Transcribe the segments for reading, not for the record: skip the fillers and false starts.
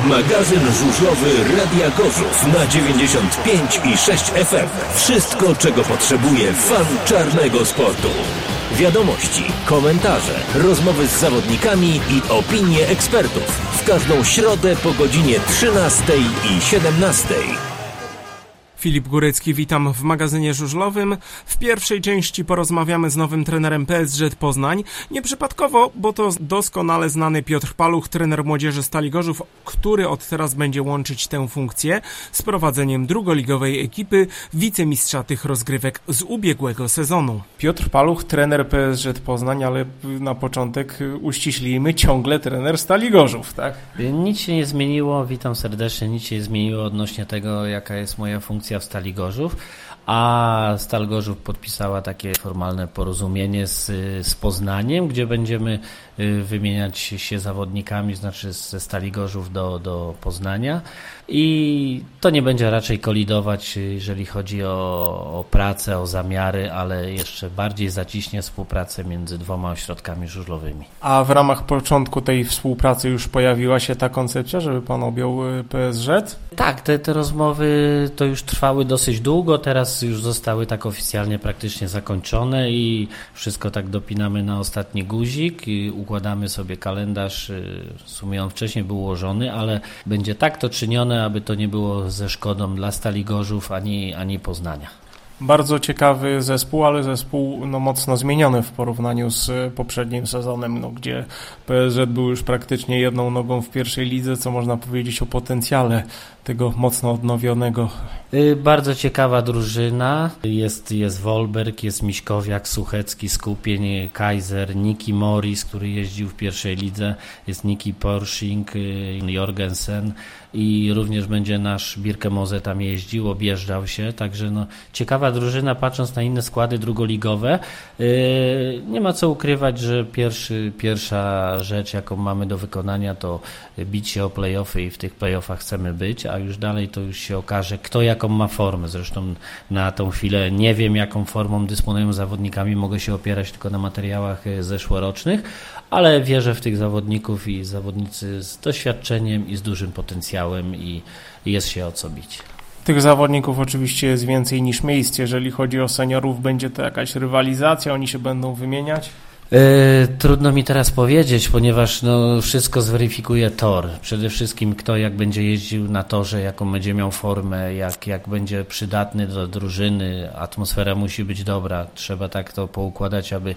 Magazyn żużlowy Radia Gorzów na 95,6 FM. Wszystko, czego potrzebuje fan czarnego sportu. Wiadomości, komentarze, rozmowy z zawodnikami i opinie ekspertów. W każdą środę po godzinie 13 i 17. Filip Górecki, witam w magazynie żużlowym. W pierwszej części porozmawiamy z nowym trenerem PSŻ Poznań. Nieprzypadkowo, bo to doskonale znany Piotr Paluch, trener młodzieży Stali Gorzów, który od teraz będzie łączyć tę funkcję z prowadzeniem drugoligowej ekipy, wicemistrza tych rozgrywek z ubiegłego sezonu. Piotr Paluch, trener PSŻ Poznań, ale na początek uściślijmy, ciągle trener Stali Gorzów, tak? Nic się nie zmieniło, witam serdecznie, nic się nie zmieniło odnośnie tego, jaka jest moja funkcja w Stali Gorzów, a Stal Gorzów podpisała takie formalne porozumienie z Poznaniem, gdzie będziemy wymieniać się zawodnikami, znaczy ze Stali Gorzów do Poznania, i to nie będzie raczej kolidować, jeżeli chodzi o pracę, o zamiary, ale jeszcze bardziej zaciśnie współpracę między dwoma ośrodkami żużlowymi. A w ramach początku tej współpracy już pojawiła się ta koncepcja, żeby pan objął PSŻ? Tak, te rozmowy to już trwały dosyć długo, teraz już zostały tak oficjalnie praktycznie zakończone i wszystko tak dopinamy na ostatni guzik i układamy sobie kalendarz. W sumie on wcześniej był ułożony, ale będzie tak to czynione, aby to nie było ze szkodą dla Stali Gorzów ani Poznania. Bardzo ciekawy zespół, ale zespół mocno zmieniony w porównaniu z poprzednim sezonem, gdzie PSŻ był już praktycznie jedną nogą w pierwszej lidze, co można powiedzieć o potencjale tego mocno odnowionego. Bardzo ciekawa drużyna. Jest Wolberg, jest Miśkowiak, Suchecki, Skupień, Kaiser, Niki Morris, który jeździł w pierwszej lidze, jest Niki Porsching, Jorgensen i również będzie nasz Birkemoze tam jeździł, objeżdżał się, także ciekawa drużyna, patrząc na inne składy drugoligowe. Nie ma co ukrywać, że pierwsza rzecz, jaką mamy do wykonania, to bić się o play-offy i w tych play-offach chcemy być, a już dalej to już się okaże, kto jaką ma formę. Zresztą na tą chwilę nie wiem, jaką formą dysponują zawodnikami, mogę się opierać tylko na materiałach zeszłorocznych, ale wierzę w tych zawodników i zawodnicy z doświadczeniem i z dużym potencjałem i jest się o co bić. Tych zawodników oczywiście jest więcej niż miejsc. Jeżeli chodzi o seniorów, będzie to jakaś rywalizacja, oni się będą wymieniać? Trudno mi teraz powiedzieć, ponieważ wszystko zweryfikuje tor. Przede wszystkim kto jak będzie jeździł na torze, jaką będzie miał formę, jak będzie przydatny do drużyny, atmosfera musi być dobra. Trzeba tak to poukładać, aby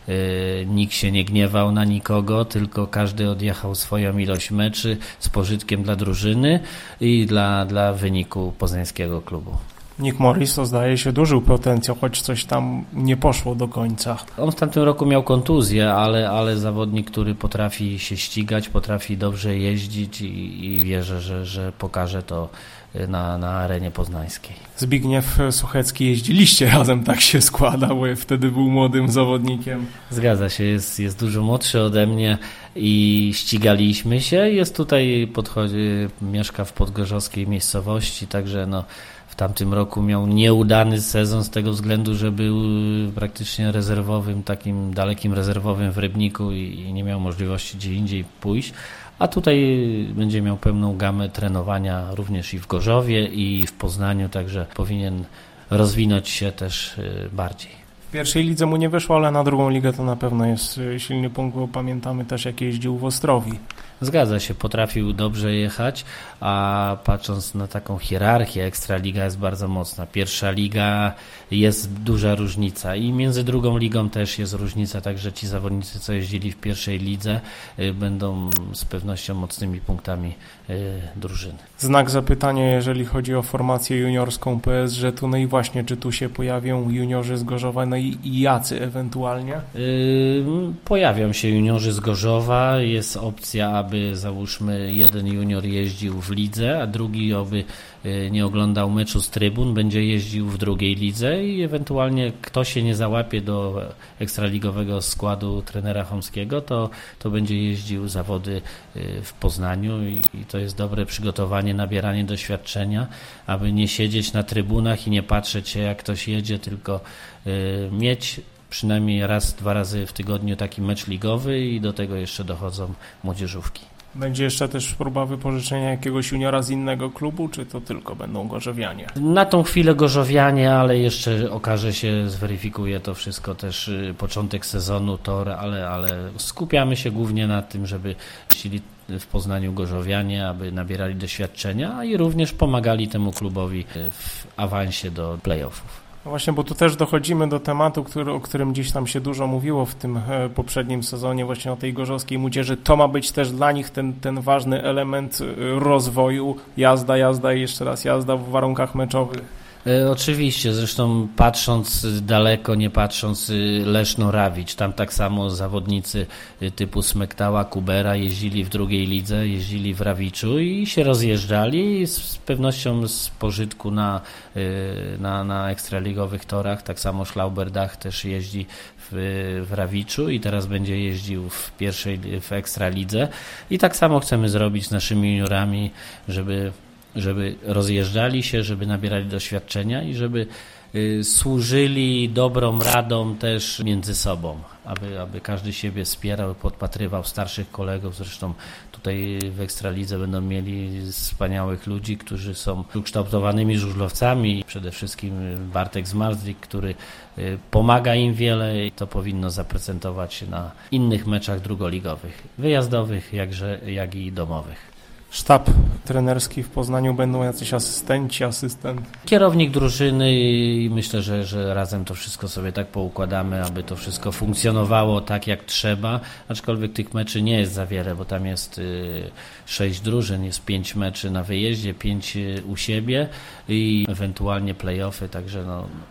nikt się nie gniewał na nikogo, tylko każdy odjechał swoją ilość meczy z pożytkiem dla drużyny i dla wyniku poznańskiego klubu. Nick Morris to zdaje się duży potencjał, choć coś tam nie poszło do końca. On w tamtym roku miał kontuzję, ale zawodnik, który potrafi się ścigać, potrafi dobrze jeździć i wierzę, że pokaże to na arenie poznańskiej. Zbigniew Suchecki, jeździliście razem, tak się składa, bo wtedy był młodym zawodnikiem. Zgadza się, jest dużo młodszy ode mnie i ścigaliśmy się. Jest tutaj, mieszka w podgorzowskiej miejscowości, także w tamtym roku miał nieudany sezon z tego względu, że był praktycznie rezerwowym, takim dalekim rezerwowym w Rybniku i nie miał możliwości gdzie indziej pójść. A tutaj będzie miał pełną gamę trenowania również i w Gorzowie, i w Poznaniu, także powinien rozwinąć się też bardziej. W pierwszej lidze mu nie wyszło, ale na drugą ligę to na pewno jest silny punkt, bo pamiętamy też, jak jeździł w Ostrowi. Zgadza się, potrafił dobrze jechać, a patrząc na taką hierarchię, Ekstraliga jest bardzo mocna. Pierwsza liga jest duża różnica i między drugą ligą też jest różnica, także ci zawodnicy, co jeździli w pierwszej lidze, będą z pewnością mocnymi punktami drużyny. Znak zapytania, jeżeli chodzi o formację juniorską PSŻ, i właśnie, czy tu się pojawią juniorzy z Gorzowa, i jacy ewentualnie? Pojawią się juniorzy z Gorzowa, jest opcja, aby załóżmy jeden junior jeździł w lidze, a drugi aby nie oglądał meczu z trybun, będzie jeździł w drugiej lidze i ewentualnie kto się nie załapie do ekstraligowego składu trenera Chomskiego, to będzie jeździł zawody w Poznaniu i to jest dobre przygotowanie, nabieranie doświadczenia, aby nie siedzieć na trybunach i nie patrzeć się, jak ktoś jedzie, tylko mieć przynajmniej raz, 2 razy w tygodniu taki mecz ligowy i do tego jeszcze dochodzą młodzieżówki. Będzie jeszcze też próba wypożyczenia jakiegoś juniora z innego klubu, czy to tylko będą gorzowianie? Na tą chwilę gorzowianie, ale jeszcze okaże się, zweryfikuje to wszystko też początek sezonu, tor, ale skupiamy się głównie na tym, żeby chcieli w Poznaniu gorzowianie, aby nabierali doświadczenia i również pomagali temu klubowi w awansie do play-offów. No właśnie, bo tu też dochodzimy do tematu, o którym gdzieś tam się dużo mówiło w tym poprzednim sezonie, właśnie o tej gorzowskiej młodzieży. To ma być też dla nich ten ważny element rozwoju, jazda i jeszcze raz jazda w warunkach meczowych. Oczywiście, zresztą patrząc daleko, nie patrząc Leszno-Rawicz, tam tak samo zawodnicy typu Smektała, Kubera jeździli w drugiej lidze, jeździli w Rawiczu i się rozjeżdżali i z pewnością z pożytku na ekstraligowych torach. Tak samo Schlauberbach też jeździ w Rawiczu i teraz będzie jeździł w ekstralidze i tak samo chcemy zrobić z naszymi juniorami, żeby rozjeżdżali się, żeby nabierali doświadczenia i żeby służyli dobrą radą też między sobą, aby każdy siebie wspierał, podpatrywał starszych kolegów. Zresztą tutaj w Ekstralidze będą mieli wspaniałych ludzi, którzy są ukształtowanymi żużlowcami. Przede wszystkim Bartek Zmarzlik, który pomaga im wiele i to powinno zaprezentować się na innych meczach drugoligowych, wyjazdowych, jak i domowych. Sztab trenerski w Poznaniu, będą jacyś asystenci, asystent? Kierownik drużyny i myślę, że razem to wszystko sobie tak poukładamy, aby to wszystko funkcjonowało tak jak trzeba, aczkolwiek tych meczy nie jest za wiele, bo tam jest 6 drużyn, jest 5 meczy na wyjeździe, 5 u siebie i ewentualnie play-offy, także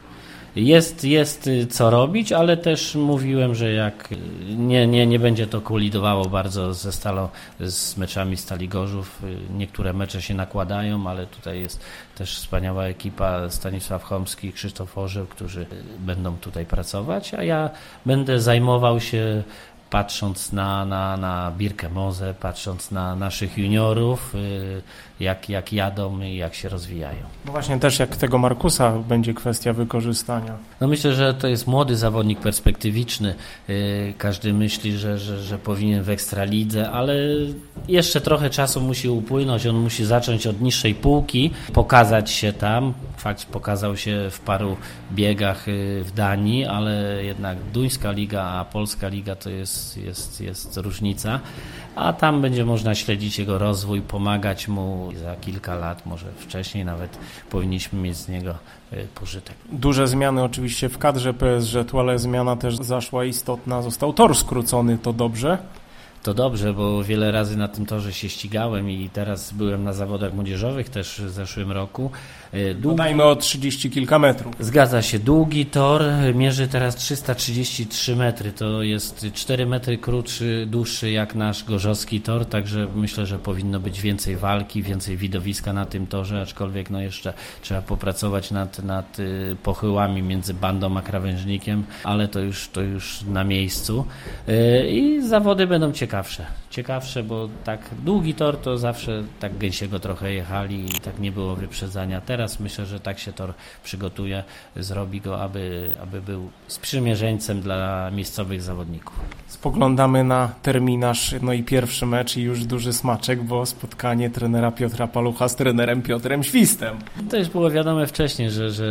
Jest co robić, ale też mówiłem, że jak nie będzie to kolidowało bardzo z meczami Stali Gorzów. Niektóre mecze się nakładają, ale tutaj jest też wspaniała ekipa, Stanisław Chomski, Krzysztof Orzeł, którzy będą tutaj pracować, a ja będę zajmował się patrząc na Birkę Mozę, patrząc na naszych juniorów, jak jadą i jak się rozwijają. No właśnie też jak tego Markusa będzie kwestia wykorzystania. No myślę, że to jest młody zawodnik perspektywiczny. Każdy myśli, że powinien w Ekstralidze, ale jeszcze trochę czasu musi upłynąć. On musi zacząć od niższej półki, pokazać się tam. Fakt, pokazał się w paru biegach w Danii, ale jednak duńska liga, a polska liga to jest różnica. A tam będzie można śledzić jego rozwój, pomagać mu. Za kilka lat, może wcześniej nawet, powinniśmy mieć z niego pożytek. Duże zmiany oczywiście w kadrze PSŻ-u, ale zmiana też zaszła istotna. Został tor skrócony, to dobrze? To dobrze, bo wiele razy na tym torze się ścigałem i teraz byłem na zawodach młodzieżowych też w zeszłym roku. Dodajmy o 30 kilka metrów. Zgadza się, długi tor, mierzy teraz 333 metry, to jest 4 metry dłuższy jak nasz gorzowski tor, także myślę, że powinno być więcej walki, więcej widowiska na tym torze, aczkolwiek jeszcze trzeba popracować nad pochyłami między bandą a krawężnikiem, ale to już na miejscu i zawody będą ciekawsze, bo tak długi tor to zawsze tak gęsiego trochę jechali i tak nie było wyprzedzania. Teraz myślę, że tak się tor przygotuje, zrobi go, aby był sprzymierzeńcem dla miejscowych zawodników. Spoglądamy na terminarz, no i pierwszy mecz i już duży smaczek, bo spotkanie trenera Piotra Palucha z trenerem Piotrem Świstem. To już było wiadome wcześniej,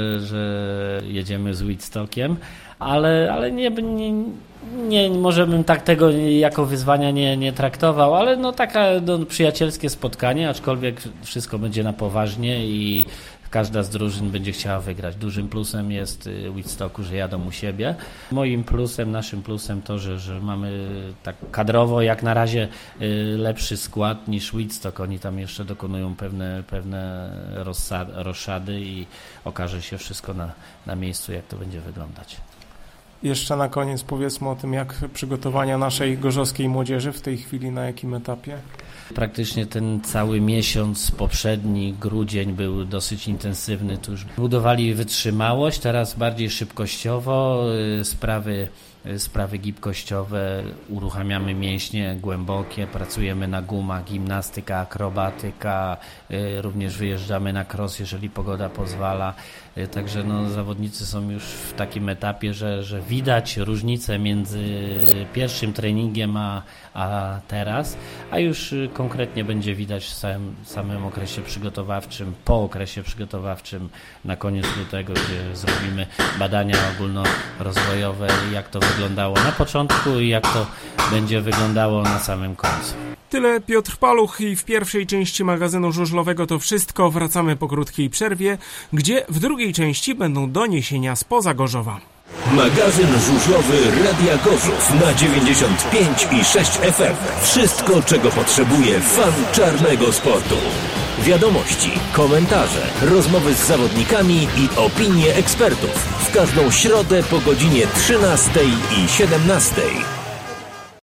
że jedziemy z Wittstockiem, ale nie może bym tak tego jako wyzwania nie traktował, ale takie przyjacielskie spotkanie, aczkolwiek wszystko będzie na poważnie i każda z drużyn będzie chciała wygrać. Dużym plusem jest Wittstocku, że jadą u siebie. Moim plusem, naszym plusem to, że mamy tak kadrowo jak na razie lepszy skład niż Wittstock. Oni tam jeszcze dokonują pewne roszady i okaże się wszystko na miejscu, jak to będzie wyglądać. Jeszcze na koniec powiedzmy o tym, jak przygotowania naszej gorzowskiej młodzieży w tej chwili, na jakim etapie? Praktycznie ten cały miesiąc poprzedni, grudzień, był dosyć intensywny. Tu już budowali wytrzymałość, teraz bardziej szybkościowo, sprawy sprawy gibkościowe, uruchamiamy mięśnie głębokie, pracujemy na gumach, gimnastyka, akrobatyka, również wyjeżdżamy na cross, jeżeli pogoda pozwala. Także zawodnicy są już w takim etapie, że widać różnicę między pierwszym treningiem a teraz, a już konkretnie będzie widać w samym okresie przygotowawczym, po okresie przygotowawczym, na koniec lutego, gdzie zrobimy badania ogólnorozwojowe, jak to wyglądało na początku i jak to będzie wyglądało na samym końcu. Tyle Piotr Paluch i w pierwszej części magazynu żużlowego to wszystko. Wracamy po krótkiej przerwie, gdzie w drugiej części będą doniesienia spoza Gorzowa. Magazyn żużlowy Radia Gorzów na 95,6 FM. Wszystko, czego potrzebuje fan czarnego sportu. Wiadomości, komentarze, rozmowy z zawodnikami i opinie ekspertów. W każdą środę po godzinie 13 i 17.